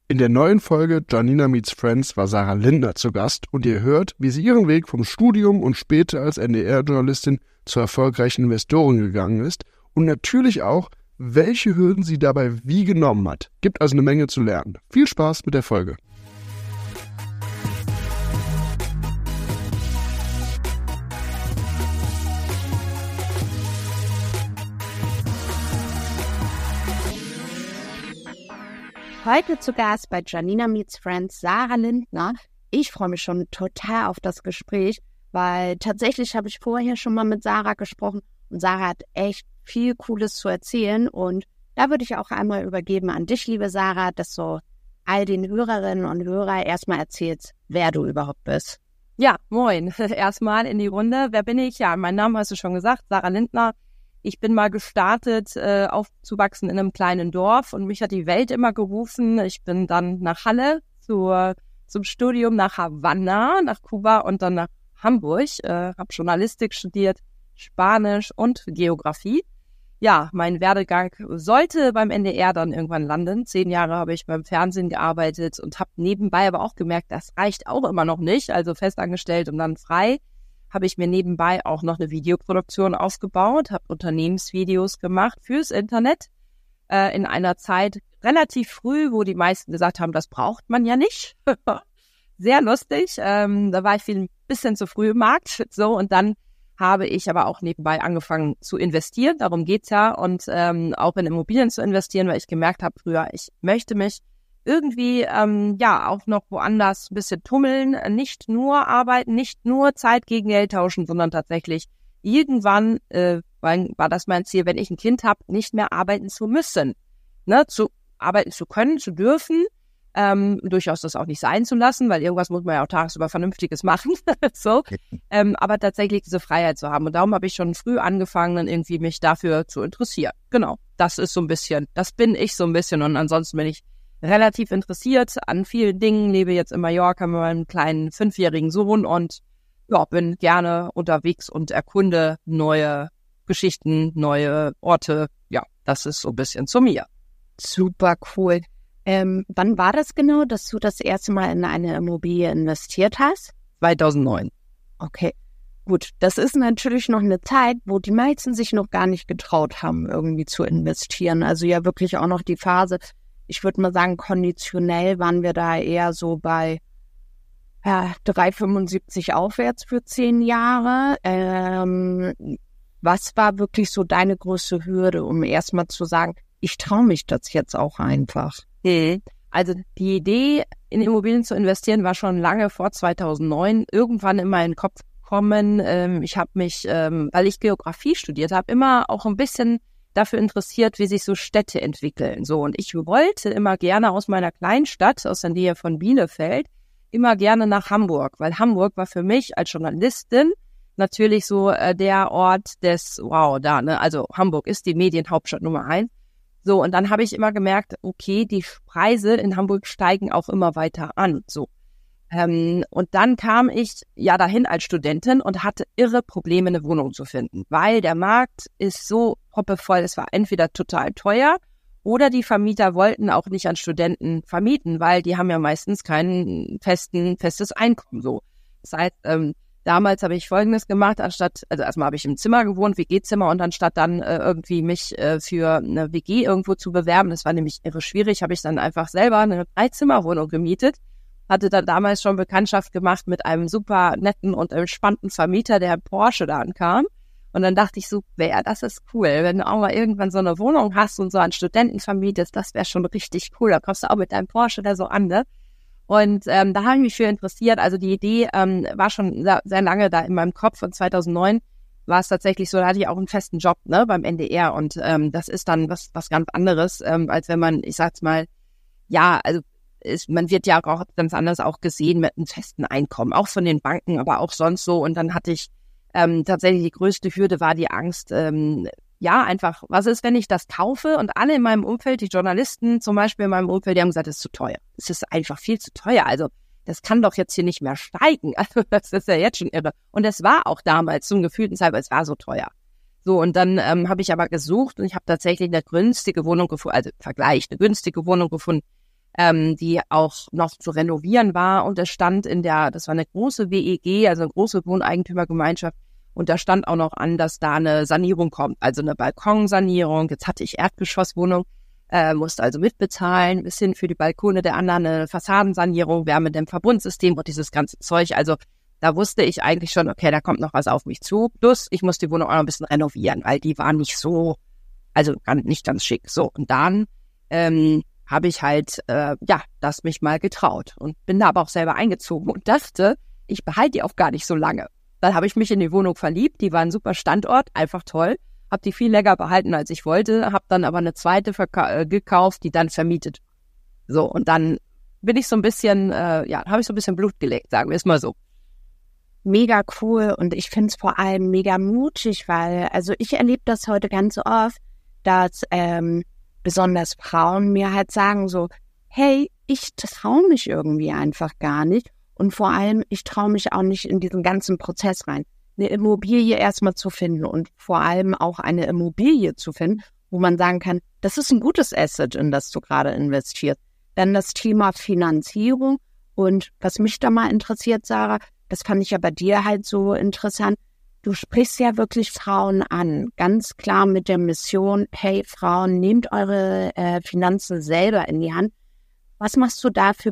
In der neuen Folge Janina Meets Friends war Sarah Lindner zu Gast und ihr hört, wie sie ihren Weg vom Studium und später als NDR-Journalistin zur erfolgreichen Investorin gegangen ist und natürlich auch, welche Hürden sie dabei wie genommen hat. Gibt also eine Menge zu lernen. Viel Spaß mit der Folge. Heute zu Gast bei Janina Meets Friends Sarah Lindner. Ich freue mich schon total auf das Gespräch, weil tatsächlich habe ich vorher schon mal mit Sarah gesprochen und Sarah hat echt viel Cooles zu erzählen und da würde ich auch einmal übergeben an dich, liebe Sarah, dass du all den Hörerinnen und Hörern erstmal erzählst, wer du überhaupt bist. Ja, moin. Erstmal in die Runde. Wer bin ich? Ja, mein Name hast du schon gesagt, Sarah Lindner. Ich bin mal gestartet, aufzuwachsen in einem kleinen Dorf und mich hat die Welt immer gerufen. Ich bin dann nach Halle zum Studium nach Havanna, nach Kuba und dann nach Hamburg. Habe Journalistik studiert, Spanisch und Geografie. Ja, mein Werdegang sollte beim NDR dann irgendwann landen. 10 Jahre habe ich beim Fernsehen gearbeitet und habe nebenbei aber auch gemerkt, das reicht auch immer noch nicht. Also festangestellt und dann frei. Habe ich mir nebenbei auch noch eine Videoproduktion aufgebaut, habe Unternehmensvideos gemacht fürs Internet in einer Zeit relativ früh, wo die meisten gesagt haben, das braucht man ja nicht. Sehr lustig. Da war ich ein bisschen zu früh im Markt. So, und dann habe ich aber auch nebenbei angefangen zu investieren. Darum geht's ja. Und auch in Immobilien zu investieren, weil ich gemerkt habe früher, ich möchte mich irgendwie auch noch woanders ein bisschen tummeln, nicht nur arbeiten, nicht nur Zeit gegen Geld tauschen, sondern tatsächlich irgendwann war das mein Ziel, wenn ich ein Kind habe, nicht mehr arbeiten zu müssen, ne, zu arbeiten zu können, zu dürfen, durchaus das auch nicht sein zu lassen, weil irgendwas muss man ja auch tagsüber Vernünftiges machen, so, aber tatsächlich diese Freiheit zu haben und darum habe ich schon früh angefangen, dann irgendwie mich dafür zu interessieren. Genau, das ist so ein bisschen, das bin ich so ein bisschen und ansonsten bin ich relativ interessiert an vielen Dingen, lebe jetzt in Mallorca mit meinem kleinen 5-jährigen Sohn und ja, bin gerne unterwegs und erkunde neue Geschichten, neue Orte. Ja, das ist so ein bisschen zu mir. Super cool. Wann war das genau, dass du das erste Mal in eine Immobilie investiert hast? 2009. Okay, gut. Das ist natürlich noch eine Zeit, wo die meisten sich noch gar nicht getraut haben, irgendwie zu investieren. Also ja wirklich auch noch die Phase, ich würde mal sagen, konditionell waren wir da eher so bei 3,75 aufwärts für 10 Jahre. Was war wirklich so deine größte Hürde, um erstmal zu sagen, ich traue mich das jetzt auch einfach? Also die Idee, in Immobilien zu investieren, war schon lange vor 2009 irgendwann in meinen Kopf gekommen. Ich habe mich, weil ich Geografie studiert habe, immer auch ein bisschen dafür interessiert, wie sich so Städte entwickeln. So, und ich wollte immer gerne aus meiner Kleinstadt, aus der Nähe von Bielefeld, immer gerne nach Hamburg, weil Hamburg war für mich als Journalistin natürlich so der Ort des Wow, da, ne? Also Hamburg ist die Medienhauptstadt Nummer 1. So, und dann habe ich immer gemerkt, okay, die Preise in Hamburg steigen auch immer weiter an. So. Und dann kam ich ja dahin als Studentin und hatte irre Probleme, eine Wohnung zu finden, weil der Markt ist so proppevoll, es war entweder total teuer oder die Vermieter wollten auch nicht an Studenten vermieten, weil die haben ja meistens kein festes Einkommen. So. Das heißt, damals habe ich Folgendes gemacht, also erstmal habe ich im Zimmer gewohnt, WG-Zimmer, und anstatt dann irgendwie mich für eine WG irgendwo zu bewerben, das war nämlich irre schwierig, habe ich dann einfach selber eine 3-Zimmer-Wohnung gemietet. Hatte dann damals schon Bekanntschaft gemacht mit einem super netten und entspannten Vermieter, der Porsche da ankam. Und dann dachte ich so, das ist cool, wenn du auch mal irgendwann so eine Wohnung hast und so an Studenten vermietest, das wäre schon richtig cool. Da kommst du auch mit deinem Porsche da so an, ne? Und da habe ich mich für interessiert. Also die Idee war schon sehr, sehr lange da in meinem Kopf. Und 2009 war es tatsächlich so, da hatte ich auch einen festen Job, ne, beim NDR. Und das ist dann was ganz anderes, als wenn man, ich sag's mal, ja, also man wird ja auch ganz anders auch gesehen mit einem festen Einkommen, auch von den Banken, aber auch sonst so. Und dann hatte ich tatsächlich die größte Hürde war die Angst, einfach, was ist, wenn ich das kaufe und alle in meinem Umfeld, die Journalisten zum Beispiel in meinem Umfeld, die haben gesagt, es ist zu teuer. Es ist einfach viel zu teuer. Also das kann doch jetzt hier nicht mehr steigen. Also das ist ja jetzt schon irre. Und es war auch damals zum gefühlten Zeitpunkt, es war so teuer. So, und dann habe ich aber gesucht und ich habe tatsächlich eine günstige Wohnung gefunden, also im Vergleich eine günstige Wohnung gefunden, die auch noch zu renovieren war. Und es stand das war eine große WEG, also eine große Wohneigentümergemeinschaft. Und da stand auch noch an, dass da eine Sanierung kommt, also eine Balkonsanierung. Jetzt hatte ich Erdgeschosswohnung, musste also mitbezahlen, bis hin für die Balkone der anderen eine Fassadensanierung, Wärmedämmverbundsystem und dieses ganze Zeug. Also da wusste ich eigentlich schon, okay, da kommt noch was auf mich zu. Plus, ich muss die Wohnung auch noch ein bisschen renovieren, weil die war nicht so, also nicht ganz schick. So, und dann habe ich halt, das mich mal getraut und bin da aber auch selber eingezogen und dachte, ich behalte die auch gar nicht so lange. Dann habe ich mich in die Wohnung verliebt, die war ein super Standort, einfach toll, habe die viel länger behalten, als ich wollte, habe dann aber eine zweite gekauft, die dann vermietet. So, und dann bin ich so ein bisschen, habe ich so ein bisschen Blut geleckt, sagen wir es mal so. Mega cool und ich finde es vor allem mega mutig, weil, also ich erlebe das heute ganz oft, dass besonders Frauen mir halt sagen so, hey, ich traue mich irgendwie einfach gar nicht und vor allem, ich traue mich auch nicht in diesen ganzen Prozess rein, eine Immobilie erstmal zu finden und vor allem auch eine Immobilie zu finden, wo man sagen kann, das ist ein gutes Asset, in das du gerade investierst. Dann das Thema Finanzierung und was mich da mal interessiert, Sarah, das fand ich ja bei dir halt so interessant. Du sprichst ja wirklich Frauen an, ganz klar mit der Mission, hey Frauen, nehmt eure Finanzen selber in die Hand. Was machst du dafür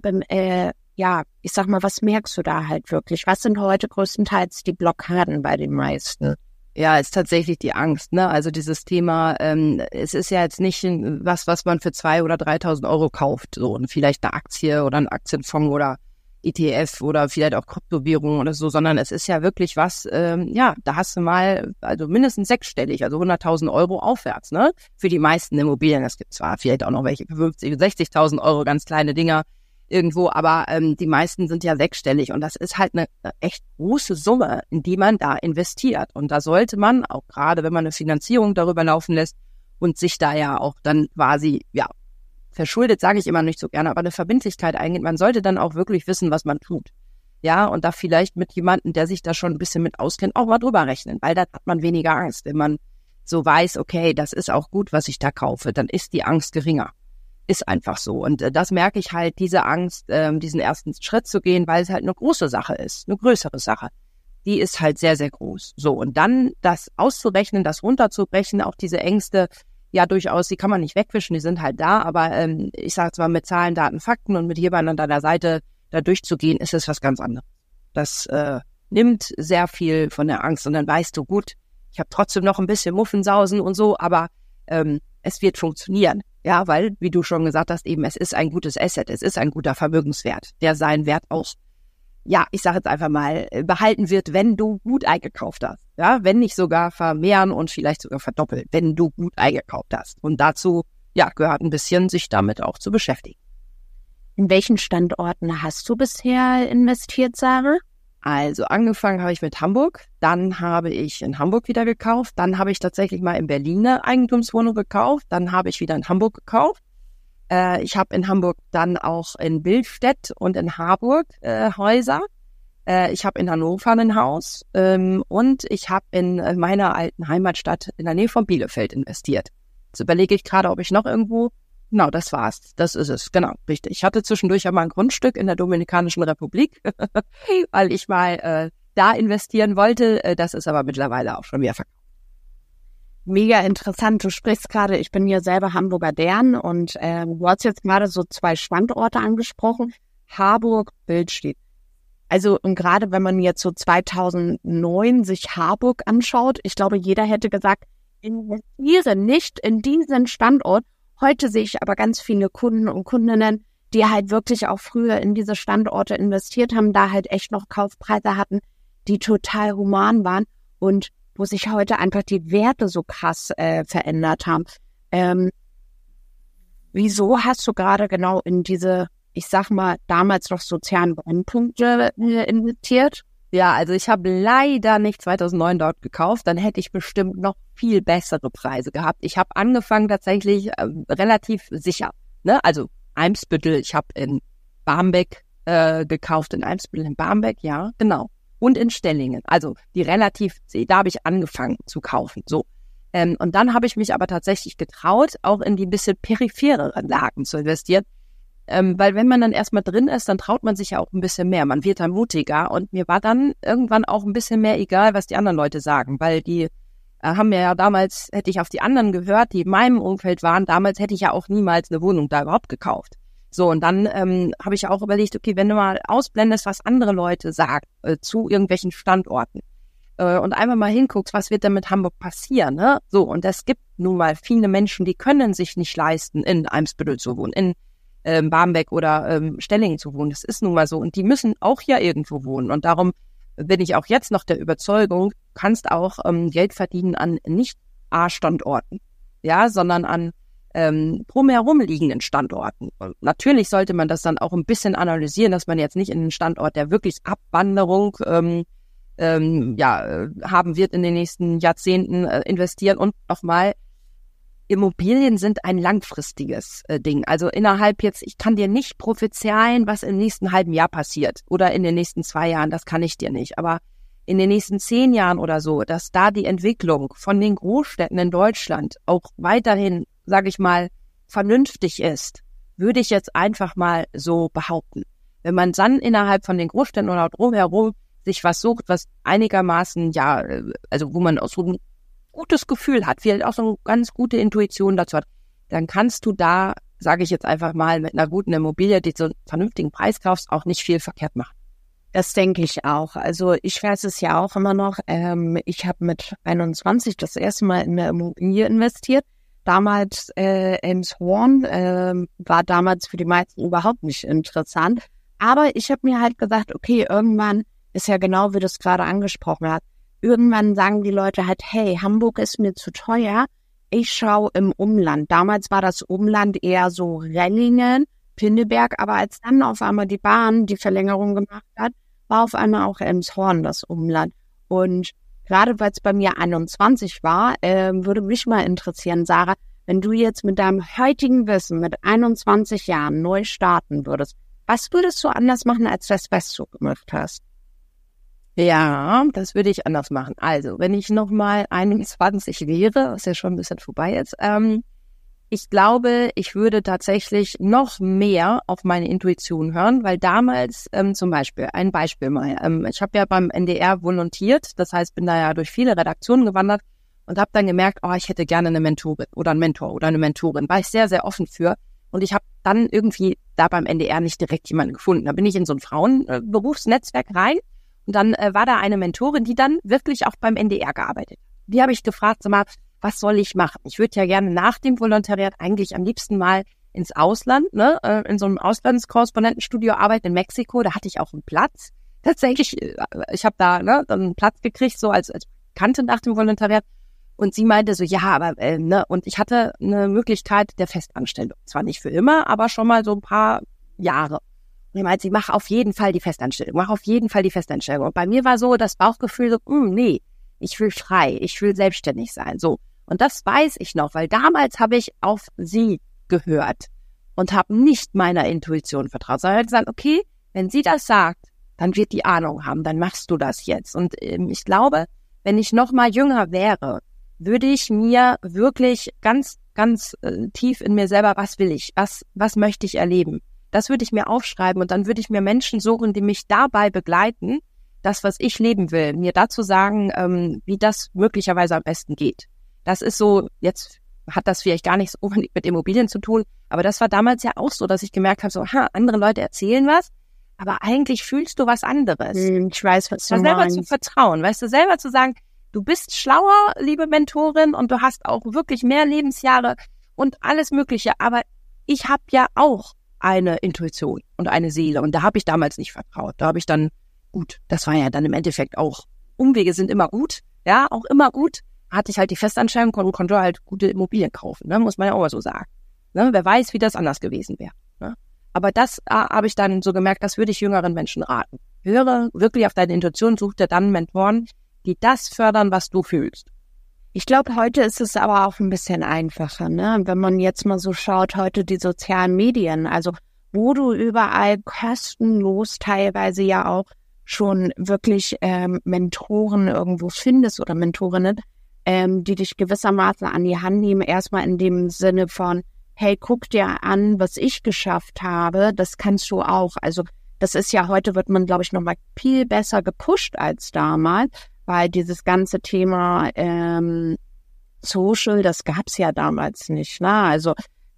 was merkst du da halt wirklich? Was sind heute größtenteils die Blockaden bei den meisten? Ja, ist tatsächlich die Angst, ne? Also dieses Thema, es ist ja jetzt nicht was man für 2.000 oder 3.000 Euro kauft, so und vielleicht eine Aktie oder ein Aktienfonds oder ETF oder vielleicht auch Kryptowährungen oder so, sondern es ist ja wirklich was, da hast du mal, also mindestens sechsstellig, also 100.000 Euro aufwärts, ne? Für die meisten Immobilien, es gibt zwar vielleicht auch noch welche für 50.000, 60.000 Euro, ganz kleine Dinger irgendwo, aber die meisten sind ja sechsstellig und das ist halt eine echt große Summe, in die man da investiert und da sollte man auch gerade, wenn man eine Finanzierung darüber laufen lässt und sich da ja auch dann quasi, verschuldet, sage ich immer nicht so gerne, aber eine Verbindlichkeit eingeht. Man sollte dann auch wirklich wissen, was man tut. Ja, und da vielleicht mit jemandem, der sich da schon ein bisschen mit auskennt, auch mal drüber rechnen, weil dann hat man weniger Angst. Wenn man so weiß, okay, das ist auch gut, was ich da kaufe, dann ist die Angst geringer. Ist einfach so. Und das merke ich halt, diese Angst, diesen ersten Schritt zu gehen, weil es halt eine große Sache ist, eine größere Sache. Die ist halt sehr, sehr groß. So, und dann das auszurechnen, das runterzubrechen, auch diese Ängste, ja, durchaus, die kann man nicht wegwischen, die sind halt da, aber ich sage zwar mit Zahlen, Daten, Fakten und mit jemandem an deiner Seite da durchzugehen, ist es was ganz anderes. Das nimmt sehr viel von der Angst und dann weißt du, gut, ich habe trotzdem noch ein bisschen Muffensausen und so, aber es wird funktionieren, ja, weil, wie du schon gesagt hast, eben, es ist ein gutes Asset, es ist ein guter Vermögenswert, der seinen Wert auch, ja, ich sage jetzt einfach mal, behalten wird, wenn du gut eingekauft hast. Ja, wenn nicht sogar vermehren und vielleicht sogar verdoppeln, wenn du gut eingekauft hast. Und dazu, gehört ein bisschen, sich damit auch zu beschäftigen. In welchen Standorten hast du bisher investiert, Sarah? Also angefangen habe ich mit Hamburg, dann habe ich in Hamburg wieder gekauft, dann habe ich tatsächlich mal in Berlin eine Eigentumswohnung gekauft, dann habe ich wieder in Hamburg gekauft. Ich habe in Hamburg dann auch in Billstedt und in Harburg Häuser. Ich habe in Hannover ein Haus und ich habe in meiner alten Heimatstadt in der Nähe von Bielefeld investiert. Jetzt überlege ich gerade, ob ich noch irgendwo... Genau, das war's. Das ist es. Genau, richtig. Ich hatte zwischendurch ja mal ein Grundstück in der Dominikanischen Republik, weil ich mal da investieren wollte. Das ist aber mittlerweile auch schon wieder verkauft. Mega interessant. Du sprichst gerade, ich bin ja selber Hamburger Dern und du hast jetzt gerade so 2 Standorte angesprochen. Harburg, Billstedt. Also und gerade wenn man jetzt so 2009 sich Harburg anschaut, ich glaube, jeder hätte gesagt, investiere nicht in diesen Standort. Heute sehe ich aber ganz viele Kunden und Kundinnen, die halt wirklich auch früher in diese Standorte investiert haben, da halt echt noch Kaufpreise hatten, die total human waren und wo sich heute einfach die Werte so krass verändert haben. Wieso hast du gerade genau in diese, ich sag mal, damals noch sozialen Brennpunkte investiert? Ja, also ich habe leider nicht 2009 dort gekauft, dann hätte ich bestimmt noch viel bessere Preise gehabt. Ich habe angefangen tatsächlich relativ sicher, ne? Also Eimsbüttel, ich habe in Barmbek gekauft, in Eimsbüttel in Barmbek, ja, genau. Und in Stellingen, also die relativ, da habe ich angefangen zu kaufen, so. Und dann habe ich mich aber tatsächlich getraut, auch in die bisschen periphereren Lagen zu investieren. Weil wenn man dann erstmal drin ist, dann traut man sich ja auch ein bisschen mehr. Man wird dann mutiger und mir war dann irgendwann auch ein bisschen mehr egal, was die anderen Leute sagen, weil die haben mir ja damals, hätte ich auf die anderen gehört, die in meinem Umfeld waren, damals hätte ich ja auch niemals eine Wohnung da überhaupt gekauft. So, und dann habe ich auch überlegt, okay, wenn du mal ausblendest, was andere Leute sagen zu irgendwelchen Standorten und einfach mal hinguckst, was wird denn mit Hamburg passieren, ne? So, und es gibt nun mal viele Menschen, die können sich nicht leisten, in Eimsbüttel zu wohnen, in Barmbek oder Stellingen zu wohnen. Das ist nun mal so. Und die müssen auch ja irgendwo wohnen. Und darum bin ich auch jetzt noch der Überzeugung, du kannst auch Geld verdienen an nicht A-Standorten, ja, sondern an drumherum liegenden Standorten. Und natürlich sollte man das dann auch ein bisschen analysieren, dass man jetzt nicht in einen Standort, der wirklich Abwanderung haben wird in den nächsten Jahrzehnten investieren. Und nochmal, Immobilien sind ein langfristiges Ding. Also innerhalb jetzt, ich kann dir nicht prophezeien, was im nächsten halben Jahr passiert oder in den nächsten 2 Jahren, das kann ich dir nicht. Aber in den nächsten 10 Jahren oder so, dass da die Entwicklung von den Großstädten in Deutschland auch weiterhin, sage ich mal, vernünftig ist, würde ich jetzt einfach mal so behaupten. Wenn man dann innerhalb von den Großstädten oder drumherum sich was sucht, was einigermaßen, also wo man auch so ein gutes Gefühl hat, vielleicht auch so eine ganz gute Intuition dazu hat, dann kannst du da, sage ich jetzt einfach mal, mit einer guten Immobilie, die so einen vernünftigen Preis kaufst, auch nicht viel verkehrt machen. Das denke ich auch. Also ich weiß es ja auch immer noch. Ich habe mit 21 das erste Mal in eine Immobilie investiert. Damals Elmshorn war damals für die meisten überhaupt nicht interessant. Aber ich habe mir halt gesagt, okay, irgendwann ist ja genau, wie du es gerade angesprochen hast. Irgendwann sagen die Leute halt, hey, Hamburg ist mir zu teuer, ich schaue im Umland. Damals war das Umland eher so Rellingen, Pinneberg, aber als dann auf einmal die Bahn die Verlängerung gemacht hat, war auf einmal auch Elmshorn das Umland. Und gerade weil es bei mir 21 war, würde mich mal interessieren, Sarah, wenn du jetzt mit deinem heutigen Wissen mit 21 Jahren neu starten würdest, was würdest du anders machen, als das, was du gemacht hast? Ja, das würde ich anders machen. Also, wenn ich nochmal 21 wäre, was ja schon ein bisschen vorbei ist, ich glaube, ich würde tatsächlich noch mehr auf meine Intuition hören, weil damals zum Beispiel, ein Beispiel mal, ich habe ja beim NDR volontiert, das heißt, bin da ja durch viele Redaktionen gewandert und habe dann gemerkt, ich hätte gerne eine Mentorin oder einen Mentor oder eine Mentorin, war ich sehr, sehr offen für. Und ich habe dann irgendwie da beim NDR nicht direkt jemanden gefunden. Da bin ich in so ein Frauenberufsnetzwerk rein. Und dann war da eine Mentorin, die dann wirklich auch beim NDR gearbeitet. Die habe ich gefragt, sag mal, was soll ich machen? Ich würde ja gerne nach dem Volontariat eigentlich am liebsten mal ins Ausland, ne, in so einem Auslandskorrespondentenstudio arbeiten in Mexiko. Da hatte ich auch einen Platz. Tatsächlich, ich habe da dann einen Platz gekriegt, so als Bekannte nach dem Volontariat. Und sie meinte so, ja, aber und ich hatte eine Möglichkeit der Festanstellung. Zwar nicht für immer, aber schon mal so ein paar Jahre. Und ich meinte, mach auf jeden Fall die Festanstellung, Und bei mir war so das Bauchgefühl so, nee, ich will frei, ich will selbstständig sein, so. Und das weiß ich noch, weil damals habe ich auf sie gehört und habe nicht meiner Intuition vertraut, sondern habe gesagt, okay, wenn sie das sagt, dann wird die Ahnung haben, dann machst du das jetzt. Und ich glaube, wenn ich noch mal jünger wäre, würde ich mir wirklich ganz, ganz tief in mir selber, was will ich, was möchte ich erleben? Das würde ich mir aufschreiben und dann würde ich mir Menschen suchen, die mich dabei begleiten, das, was ich leben will, mir dazu sagen, wie das möglicherweise am besten geht. Das ist so, jetzt hat das vielleicht gar nichts unbedingt mit Immobilien zu tun, aber das war damals ja auch so, dass ich gemerkt habe, so, andere Leute erzählen was, aber eigentlich fühlst du was anderes. Ich weiß, was du selber meinst. zu vertrauen, weißt du, selber zu sagen, du bist schlauer, liebe Mentorin, und du hast auch wirklich mehr Lebensjahre und alles Mögliche, aber ich habe ja auch eine Intuition und eine Seele. Und da habe ich damals nicht vertraut. Da habe ich dann, gut, das war ja dann im Endeffekt auch, Umwege sind immer gut, ja, auch immer gut. Hatte ich halt die Festanstellung und konnte halt gute Immobilien kaufen, ne, muss man ja auch mal so sagen. Ne, wer weiß, wie das anders gewesen wäre. Ne? Aber das habe ich dann so gemerkt, das würde ich jüngeren Menschen raten. Höre wirklich auf deine Intuition, such dir dann Mentoren, die das fördern, was du fühlst. Ich glaube, heute ist es aber auch ein bisschen einfacher, ne? Wenn man jetzt mal so schaut, heute die sozialen Medien, also wo du überall kostenlos teilweise ja auch schon wirklich Mentoren irgendwo findest oder Mentorinnen, die dich gewissermaßen an die Hand nehmen, erstmal in dem Sinne von, hey, guck dir an, was ich geschafft habe, das kannst du auch. Also das ist ja, heute wird man, glaube ich, nochmal viel besser gepusht als damals, weil dieses ganze Thema Social, das gab's ja damals nicht. Ne? Also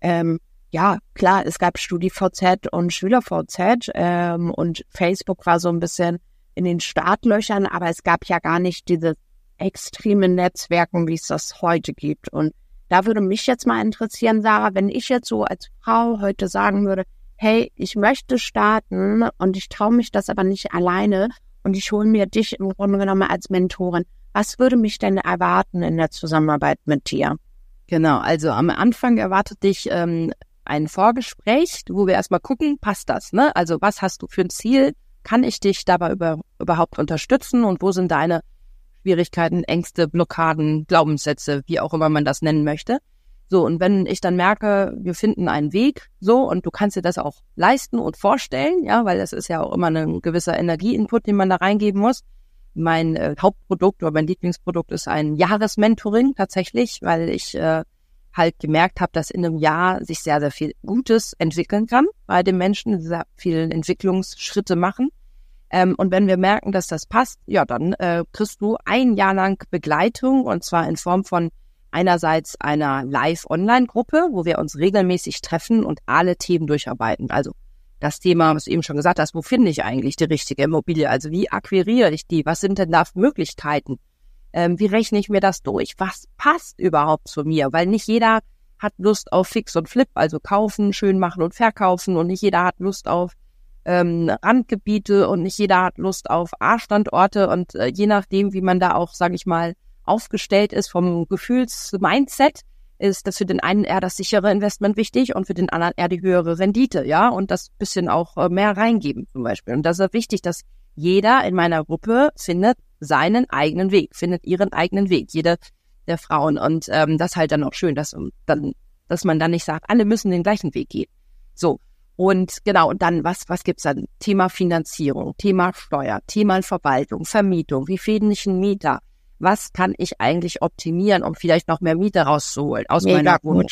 ja, klar, es gab StudiVZ und SchülerVZ und Facebook war so ein bisschen in den Startlöchern, aber es gab ja gar nicht diese extreme Netzwerken, wie es das heute gibt. Und da würde mich jetzt mal interessieren, Sarah, wenn ich jetzt so als Frau heute sagen würde, hey, ich möchte starten und ich traue mich das aber nicht alleine und ich hole mir dich im Grunde genommen als Mentorin. Was würde mich denn erwarten in der Zusammenarbeit mit dir? Genau, also am Anfang erwartet dich ein Vorgespräch, wo wir erstmal gucken, passt das, ne? Also was hast du für ein Ziel? Kann ich dich dabei überhaupt unterstützen und wo sind deine Schwierigkeiten, Ängste, Blockaden, Glaubenssätze, wie auch immer man das nennen möchte? So, und wenn ich dann merke, wir finden einen Weg, so, und du kannst dir das auch leisten und vorstellen, ja, weil das ist ja auch immer ein gewisser Energieinput, den man da reingeben muss. Mein Hauptprodukt oder mein Lieblingsprodukt ist ein Jahresmentoring tatsächlich, weil ich halt gemerkt habe, dass in einem Jahr sich sehr, sehr viel Gutes entwickeln kann bei den Menschen, sehr viele Entwicklungsschritte machen. Und wenn wir merken, dass das passt, ja, dann kriegst du ein Jahr lang Begleitung, und zwar in Form von einerseits einer Live-Online-Gruppe, wo wir uns regelmäßig treffen und alle Themen durcharbeiten. Also das Thema, was du eben schon gesagt hast, wo finde ich eigentlich die richtige Immobilie? Also wie akquiriere ich die? Was sind denn da für Möglichkeiten? Wie rechne ich mir das durch? Was passt überhaupt zu mir? Weil nicht jeder hat Lust auf Fix und Flip, also kaufen, schön machen und verkaufen, und nicht jeder hat Lust auf Randgebiete und nicht jeder hat Lust auf A-Standorte, und je nachdem, wie man da auch, sage ich mal, aufgestellt ist vom Gefühlsmindset, ist das für den einen eher das sichere Investment wichtig und für den anderen eher die höhere Rendite, ja, und das bisschen auch mehr reingeben zum Beispiel. Und das ist wichtig, dass jeder in meiner Gruppe findet seinen eigenen Weg, findet ihren eigenen Weg, jede der Frauen. Und das ist halt dann auch schön, dass man dann nicht sagt, alle müssen den gleichen Weg gehen. So, und genau, und dann, was gibt's dann? Thema Finanzierung, Thema Steuer, Thema Verwaltung, Vermietung, wie finde ich einen Mieter? Was kann ich eigentlich optimieren, um vielleicht noch mehr Miete rauszuholen aus meiner Wohnung?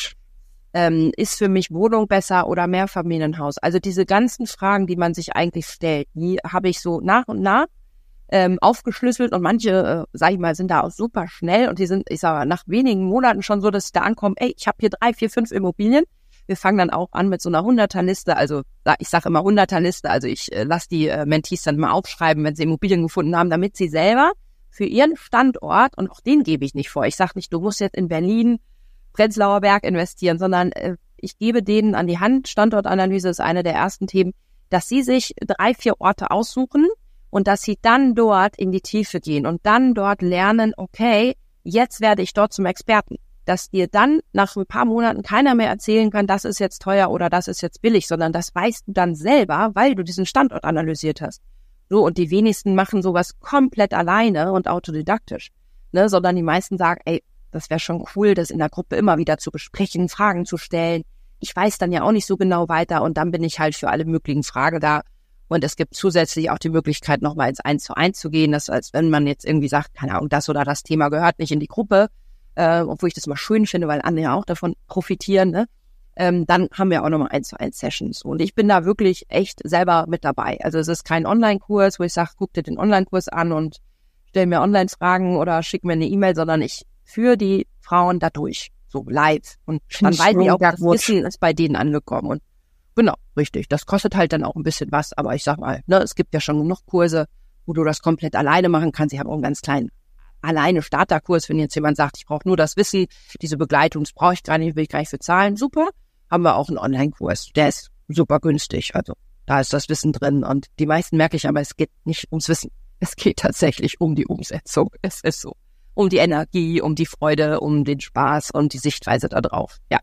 Ist für mich Wohnung besser oder Mehrfamilienhaus? Also diese ganzen Fragen, die man sich eigentlich stellt, die habe ich so nach und nach aufgeschlüsselt, und manche, sage ich mal, sind da auch super schnell, und die sind, ich sage mal, nach wenigen Monaten schon so, dass sie da ankommen, ey, ich habe hier 3, 4, 5 Immobilien. Wir fangen dann auch an mit so einer 100er-Liste, also ich sage immer 100er-Liste, also ich lasse die Mentees dann mal aufschreiben, wenn sie Immobilien gefunden haben, damit sie selber für ihren Standort, und auch den gebe ich nicht vor. Ich sage nicht, du musst jetzt in Berlin, Prenzlauer Berg investieren, sondern ich gebe denen an die Hand, Standortanalyse ist eine der ersten Themen, dass sie sich 3, 4 Orte aussuchen und dass sie dann dort in die Tiefe gehen und dann dort lernen, okay, jetzt werde ich dort zum Experten. Dass dir dann nach ein paar Monaten keiner mehr erzählen kann, das ist jetzt teuer oder das ist jetzt billig, sondern das weißt du dann selber, weil du diesen Standort analysiert hast. So, und die wenigsten machen sowas komplett alleine und autodidaktisch, ne, sondern die meisten sagen, ey, das wäre schon cool, das in der Gruppe immer wieder zu besprechen, Fragen zu stellen. Ich weiß dann ja auch nicht so genau weiter, und dann bin ich halt für alle möglichen Fragen da. Und es gibt zusätzlich auch die Möglichkeit, nochmal ins 1:1 zu gehen, dass, als wenn man jetzt irgendwie sagt, keine Ahnung, das oder das Thema gehört nicht in die Gruppe, obwohl ich das mal schön finde, weil andere ja auch davon profitieren, ne? Dann haben wir auch nochmal 1:1 Sessions. Und ich bin da wirklich echt selber mit dabei. Also es ist kein Online-Kurs, wo ich sage, guck dir den Online-Kurs an und stell mir Online-Fragen oder schick mir eine E-Mail, sondern ich führe die Frauen da durch, so live. Und dann weiß ich auch, das Wissen ist bei denen angekommen. Und genau, richtig. Das kostet halt dann auch ein bisschen was. Aber ich sag mal, ne, es gibt ja schon genug Kurse, wo du das komplett alleine machen kannst. Ich habe auch einen ganz kleinen alleine Starterkurs, wenn jetzt jemand sagt, ich brauche nur das Wissen, diese Begleitung, das brauche ich gar nicht, will ich gar nicht für zahlen. Super, haben wir auch einen Online-Kurs. Der ist super günstig. Also da ist das Wissen drin. Und die meisten merke ich aber, es geht nicht ums Wissen. Es geht tatsächlich um die Umsetzung. Es ist so. Um die Energie, um die Freude, um den Spaß und die Sichtweise da drauf. Ja.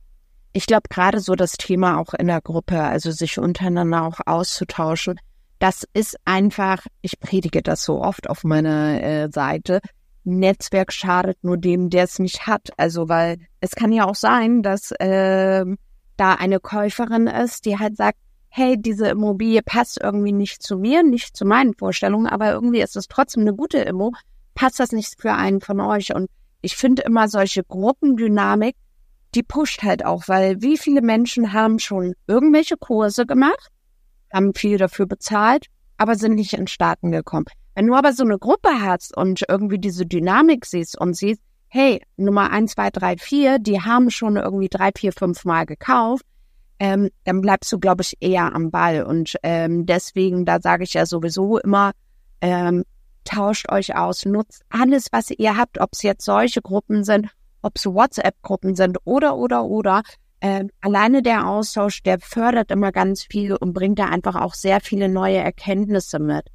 Ich glaube, gerade so das Thema auch in der Gruppe, also sich untereinander auch auszutauschen, das ist einfach, ich predige das so oft auf meiner Seite, Netzwerk schadet nur dem, der es nicht hat. Also, weil es kann ja auch sein, dass da eine Käuferin ist, die halt sagt, hey, diese Immobilie passt irgendwie nicht zu mir, nicht zu meinen Vorstellungen, aber irgendwie ist es trotzdem eine gute Immo. Passt das nicht für einen von euch? Und ich finde immer solche Gruppendynamik, die pusht halt auch, weil wie viele Menschen haben schon irgendwelche Kurse gemacht, haben viel dafür bezahlt, aber sind nicht in Starten gekommen. Wenn du aber so eine Gruppe hast und irgendwie diese Dynamik siehst und siehst, hey, Nummer 1, 2, 3, 4, die haben schon irgendwie 3, 4, 5 Mal gekauft, dann bleibst du, glaube ich, eher am Ball. Und deswegen, da sage ich ja sowieso immer, tauscht euch aus, nutzt alles, was ihr habt, ob es jetzt solche Gruppen sind, ob es WhatsApp-Gruppen sind oder. Alleine der Austausch, der fördert immer ganz viel und bringt da einfach auch sehr viele neue Erkenntnisse mit.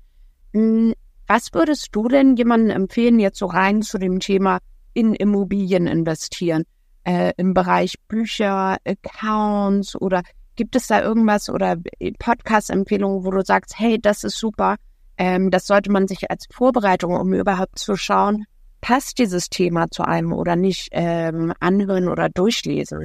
Was würdest du denn jemandem empfehlen, jetzt so rein zu dem Thema in Immobilien investieren? Im Bereich Bücher, Accounts oder gibt es da irgendwas oder Podcast-Empfehlungen, wo du sagst, hey, das ist super, das sollte man sich als Vorbereitung, um überhaupt zu schauen, passt dieses Thema zu einem oder nicht, anhören oder durchlesen?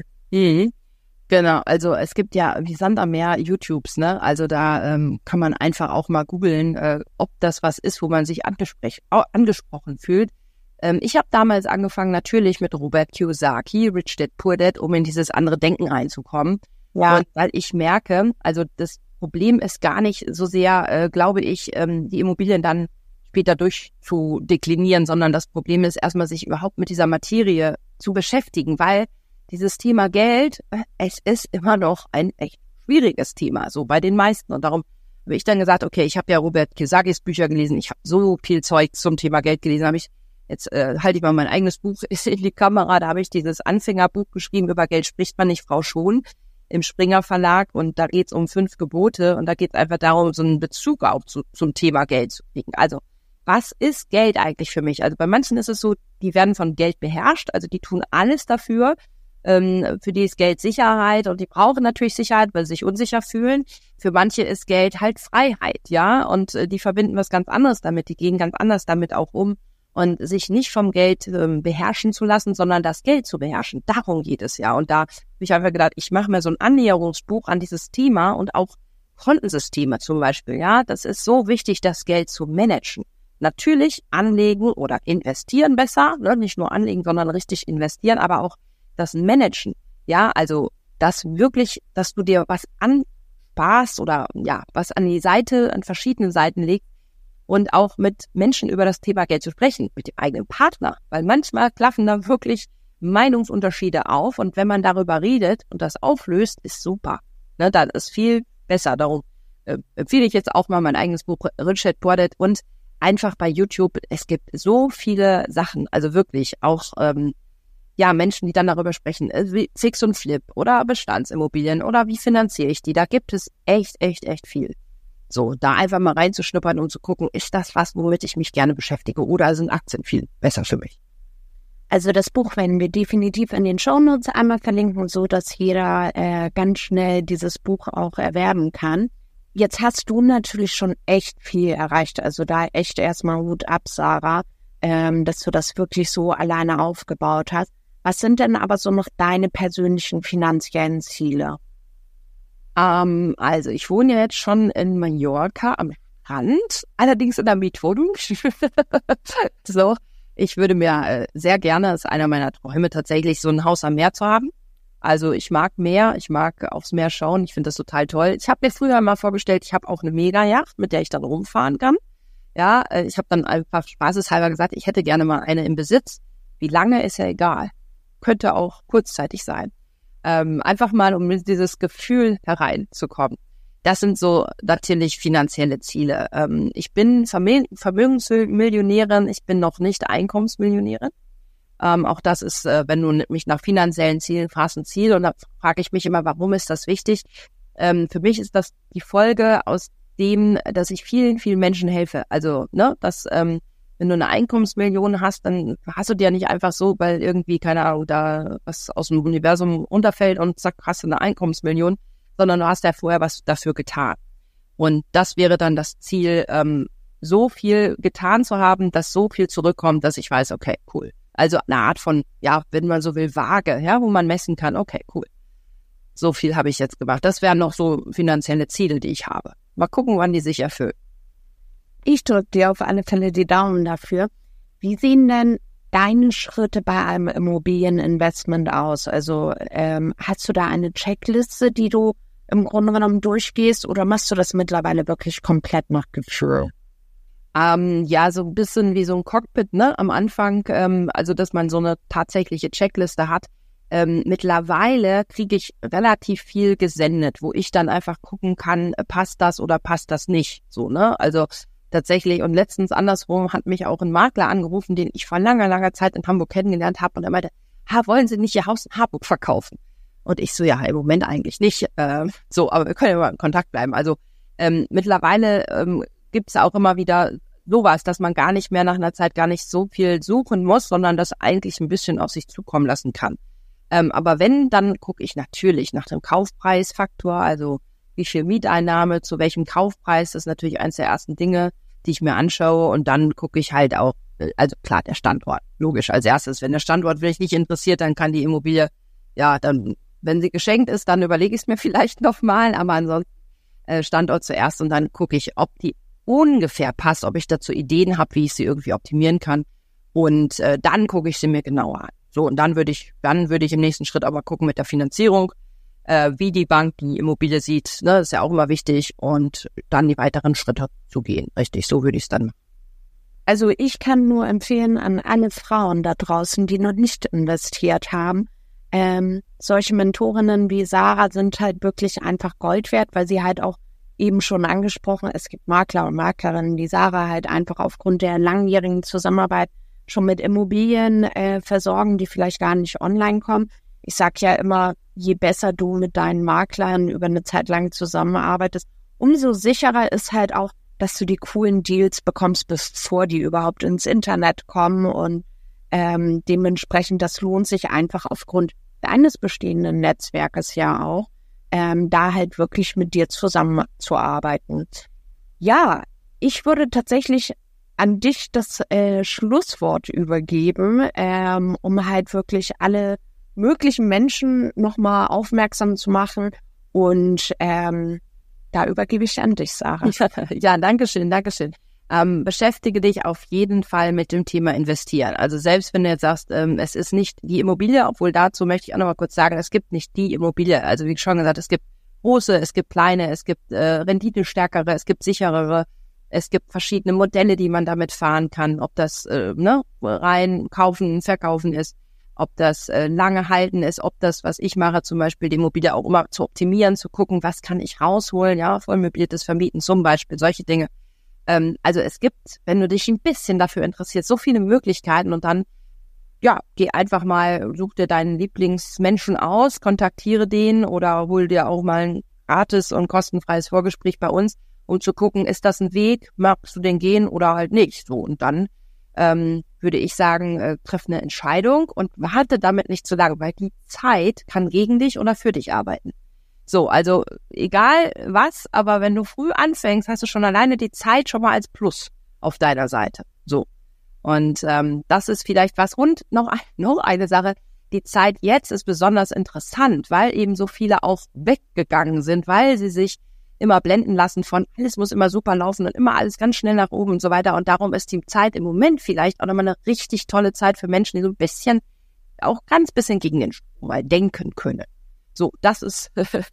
Genau, also es gibt ja wie Sand am Meer YouTubes, ne? Also da kann man einfach auch mal googeln, ob das was ist, wo man sich angesprochen fühlt. Ich habe damals angefangen natürlich mit Robert Kiyosaki, Rich Dad Poor Dad, um in dieses andere Denken reinzukommen. Ja. Und weil ich merke, also das Problem ist gar nicht so sehr, glaube ich, die Immobilien dann später durchzudeklinieren, sondern das Problem ist erstmal, sich überhaupt mit dieser Materie zu beschäftigen, weil dieses Thema Geld, es ist immer noch ein echt schwieriges Thema, so bei den meisten. Und darum habe ich dann gesagt, okay, ich habe ja Robert Kiyosakis Bücher gelesen, ich habe so viel Zeug zum Thema Geld gelesen, jetzt halte ich mal mein eigenes Buch in die Kamera, da habe ich dieses Anfängerbuch geschrieben, über Geld spricht man nicht, Frau Schon, im Springer Verlag, und da geht es um 5 Gebote und da geht es einfach darum, so einen Bezug auch zum Thema Geld zu kriegen. Also, was ist Geld eigentlich für mich? Also bei manchen ist es so, die werden von Geld beherrscht, also die tun alles dafür, für die ist Geld Sicherheit und die brauchen natürlich Sicherheit, weil sie sich unsicher fühlen. Für manche ist Geld halt Freiheit, ja, und die verbinden was ganz anderes damit, die gehen ganz anders damit auch um. Und sich nicht vom Geld beherrschen zu lassen, sondern das Geld zu beherrschen. Darum geht es ja. Und da habe ich einfach gedacht, ich mache mir so ein Annäherungsbuch an dieses Thema und auch Kontensysteme zum Beispiel. Ja, das ist so wichtig, das Geld zu managen. Natürlich anlegen oder investieren besser, ne? Nicht nur anlegen, sondern richtig investieren, aber auch das Managen. Ja, also das wirklich, dass du dir was ansparst oder ja, was an die Seite, an verschiedenen Seiten legst, und auch mit Menschen über das Thema Geld zu sprechen, mit dem eigenen Partner, weil manchmal klaffen da wirklich Meinungsunterschiede auf und wenn man darüber redet und das auflöst, ist super. Ne, dann ist viel besser. Darum empfehle ich jetzt auch mal mein eigenes Buch Rich Dad Poor Dad und einfach bei YouTube, es gibt so viele Sachen, also wirklich auch Menschen, die dann darüber sprechen, wie Fix und Flip oder Bestandsimmobilien oder wie finanziere ich die, da gibt es echt viel. So, da einfach mal reinzuschnuppern und zu gucken, ist das was, womit ich mich gerne beschäftige oder sind Aktien viel besser für mich? Also das Buch werden wir definitiv in den Shownotes einmal verlinken, so dass jeder ganz schnell dieses Buch auch erwerben kann. Jetzt hast du natürlich schon echt viel erreicht, also da echt erstmal Hut ab, Sarah, dass du das wirklich so alleine aufgebaut hast. Was sind denn aber so noch deine persönlichen finanziellen Ziele? Also ich wohne ja jetzt schon in Mallorca am Strand, allerdings in der Mietwohnung. So, ich würde mir sehr gerne, das ist einer meiner Träume, tatsächlich so ein Haus am Meer zu haben. Also ich mag Meer, ich mag aufs Meer schauen, ich finde das total toll. Ich habe mir früher mal vorgestellt, ich habe auch eine Mega-Yacht, mit der ich dann rumfahren kann. Ja, ich habe dann einfach spaßeshalber gesagt, ich hätte gerne mal eine im Besitz. Wie lange, ist ja egal. Könnte auch kurzzeitig sein. Einfach mal, um in dieses Gefühl hereinzukommen. Das sind so natürlich finanzielle Ziele. Ich bin Vermögensmillionärin, ich bin noch nicht Einkommensmillionärin. Auch das ist, wenn du mich nach finanziellen Zielen fragst, ein Ziel. Und da frage ich mich immer, warum ist das wichtig? Für mich ist das die Folge aus dem, dass ich vielen Menschen helfe. Also, ne, dass wenn du eine Einkommensmillion hast, dann hast du dir nicht einfach so, weil irgendwie, keine Ahnung, da was aus dem Universum runterfällt und zack, hast du eine Einkommensmillion, sondern du hast ja vorher was dafür getan. Und das wäre dann das Ziel, so viel getan zu haben, dass so viel zurückkommt, dass ich weiß, okay, cool. Also eine Art von, ja, wenn man so will, Waage, ja, wo man messen kann, okay, cool. So viel habe ich jetzt gemacht. Das wären noch so finanzielle Ziele, die ich habe. Mal gucken, wann die sich erfüllen. Ich drücke dir auf alle Fälle die Daumen dafür. Wie sehen denn deine Schritte bei einem Immobilieninvestment aus? Also hast du da eine Checkliste, die du im Grunde genommen durchgehst, oder machst du das mittlerweile wirklich komplett nach Gefühl? Ja, so ein bisschen wie so ein Cockpit, ne, am Anfang, also dass man so eine tatsächliche Checkliste hat. Mittlerweile kriege ich relativ viel gesendet, wo ich dann einfach gucken kann, passt das oder passt das nicht, so, ne, also tatsächlich. Und letztens andersrum hat mich auch ein Makler angerufen, den ich vor langer, langer Zeit in Hamburg kennengelernt habe, und er meinte, wollen Sie nicht Ihr Haus in Harburg verkaufen? Und ich so, ja, im Moment eigentlich nicht, so, aber wir können ja mal in Kontakt bleiben. Also mittlerweile gibt's auch immer wieder sowas, dass man gar nicht mehr nach einer Zeit gar nicht so viel suchen muss, sondern das eigentlich ein bisschen auf sich zukommen lassen kann. Aber wenn, dann gucke ich natürlich nach dem Kaufpreisfaktor, also wie viel Mieteinnahme, zu welchem Kaufpreis, das ist natürlich eines der ersten Dinge, die ich mir anschaue, und dann gucke ich halt auch, also klar, der Standort, logisch als erstes. Wenn der Standort mich nicht interessiert, dann kann die Immobilie, ja, dann, wenn sie geschenkt ist, dann überlege ich es mir vielleicht nochmal, aber ansonsten Standort zuerst, und dann gucke ich, ob die ungefähr passt, ob ich dazu Ideen habe, wie ich sie irgendwie optimieren kann, und dann gucke ich sie mir genauer an. So, und dann würde ich im nächsten Schritt aber gucken mit der Finanzierung, wie die Bank die Immobilie sieht, ne, ist ja auch immer wichtig, und dann die weiteren Schritte zu gehen. Richtig, so würde ich es dann machen. Also ich kann nur empfehlen an alle Frauen da draußen, die noch nicht investiert haben, solche Mentorinnen wie Sarah sind halt wirklich einfach Gold wert, weil sie halt auch eben schon angesprochen, es gibt Makler und Maklerinnen, die Sarah halt einfach aufgrund der langjährigen Zusammenarbeit schon mit Immobilien versorgen, die vielleicht gar nicht online kommen. Ich sag ja immer, je besser du mit deinen Maklern über eine Zeit lang zusammenarbeitest, umso sicherer ist halt auch, dass du die coolen Deals bekommst, bevor die überhaupt ins Internet kommen, und dementsprechend, das lohnt sich einfach aufgrund deines bestehenden Netzwerkes ja auch, da halt wirklich mit dir zusammenzuarbeiten. Ja, ich würde tatsächlich an dich das Schlusswort übergeben, um halt wirklich alle möglichen Menschen nochmal aufmerksam zu machen, und da übergebe ich an dich, Sarah. Ja, dankeschön. Beschäftige dich auf jeden Fall mit dem Thema Investieren. Also selbst wenn du jetzt sagst, es ist nicht die Immobilie, obwohl dazu möchte ich auch noch mal kurz sagen, es gibt nicht die Immobilie. Also wie schon gesagt, es gibt große, es gibt kleine, es gibt renditestärkere, es gibt sicherere, es gibt verschiedene Modelle, die man damit fahren kann, ob das rein kaufen, verkaufen ist, ob das lange halten ist, ob das, was ich mache, zum Beispiel die Immobilie auch immer zu optimieren, zu gucken, was kann ich rausholen, ja, vollmöbliertes Vermieten zum Beispiel, solche Dinge. Also es gibt, wenn du dich ein bisschen dafür interessierst, so viele Möglichkeiten, und dann, ja, geh einfach mal, such dir deinen Lieblingsmenschen aus, kontaktiere den oder hol dir auch mal ein gratis und kostenfreies Vorgespräch bei uns, um zu gucken, ist das ein Weg, magst du den gehen oder halt nicht, so, und dann würde ich sagen, treff eine Entscheidung und warte damit nicht zu lange, weil die Zeit kann gegen dich oder für dich arbeiten. So, also egal was, aber wenn du früh anfängst, hast du schon alleine die Zeit schon mal als Plus auf deiner Seite. So, und das ist vielleicht was. Und noch eine Sache, die Zeit jetzt ist besonders interessant, weil eben so viele auch weggegangen sind, weil sie sich immer blenden lassen von, alles muss immer super laufen und immer alles ganz schnell nach oben und so weiter. Und darum ist die Zeit im Moment vielleicht auch nochmal eine richtig tolle Zeit für Menschen, die so ein bisschen, auch ganz bisschen gegen den Strom mal denken können. So, das ist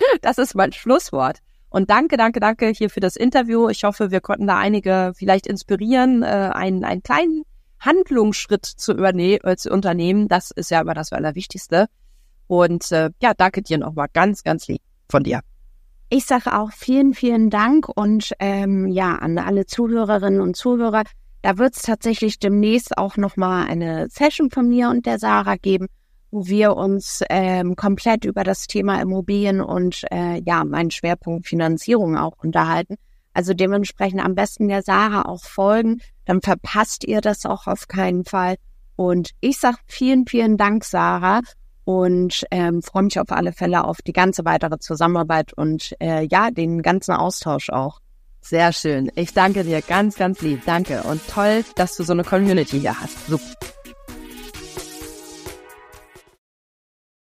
mein Schlusswort. Und danke hier für das Interview. Ich hoffe, wir konnten da einige vielleicht inspirieren, einen kleinen Handlungsschritt zu unternehmen. Das ist ja immer das Allerwichtigste. Und ja, danke dir nochmal ganz, ganz lieb von dir. Ich sage auch vielen, vielen Dank, und ja, an alle Zuhörerinnen und Zuhörer, da wird es tatsächlich demnächst auch nochmal eine Session von mir und der Sarah geben, wo wir uns komplett über das Thema Immobilien und ja, meinen Schwerpunkt Finanzierung auch unterhalten. Also dementsprechend am besten der Sarah auch folgen, dann verpasst ihr das auch auf keinen Fall. Und ich sage vielen, vielen Dank, Sarah, und freue mich auf alle Fälle auf die ganze weitere Zusammenarbeit und ja, den ganzen Austausch auch. Sehr schön. Ich danke dir ganz, ganz lieb. Danke. Und toll, dass du so eine Community hier hast. Super.